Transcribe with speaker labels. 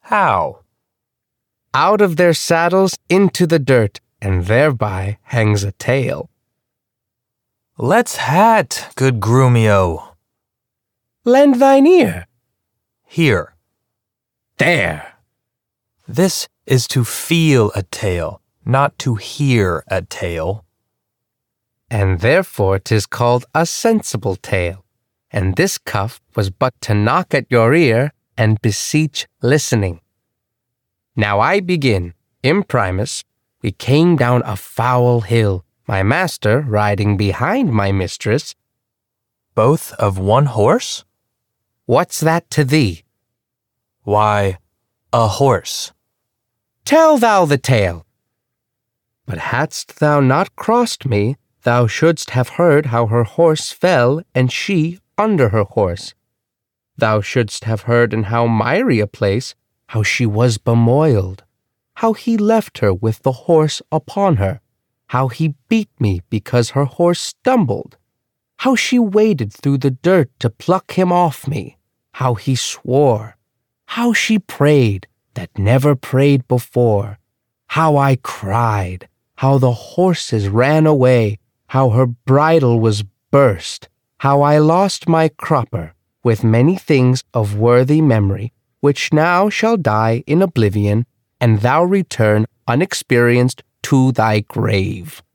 Speaker 1: How?
Speaker 2: Out of their saddles into the dirt, and thereby hangs a tale.
Speaker 1: Let's hat, good Grumio.
Speaker 2: Lend thine ear.
Speaker 1: Here.
Speaker 2: There.
Speaker 1: This is to feel a tale, not to hear a tale.
Speaker 2: And therefore 'tis called a sensible tale. And this cuff was but to knock at your ear and beseech listening. Now I begin. Imprimis, we came down a foul hill, my master riding behind my mistress.
Speaker 1: Both of one horse?
Speaker 2: What's that to thee?
Speaker 1: Why, a horse.
Speaker 2: Tell thou the tale. But hadst thou not crossed me, thou shouldst have heard how her horse fell and she under her horse. Thou shouldst have heard in how miry a place, how she was bemoiled, how he left her with the horse upon her, how he beat me because her horse stumbled, how she waded through the dirt to pluck him off me, how he swore, how she prayed that never prayed before, how I cried, how the horses ran away, how her bridle was burst, how I lost my crupper, with many things of worthy memory, which now shall die in oblivion, and thou return unexperienced to thy grave.